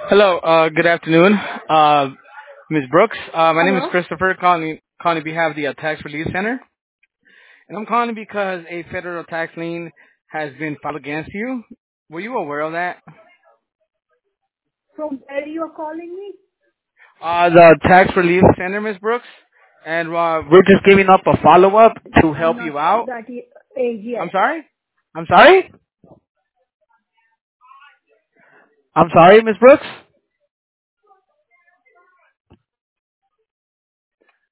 Hello, good afternoon, Ms. Brooks. My name is Hello? Christopher, calling on behalf of the Tax Relief Center, and I'm calling because a federal tax lien has been filed against you. Were you aware of that? From where you are calling me? The Tax Relief Center, Ms. Brooks, and we're just giving up a follow-up to I'm help not you out. that age I'm yet. sorry? I'm sorry? I'm sorry, Ms. Brooks?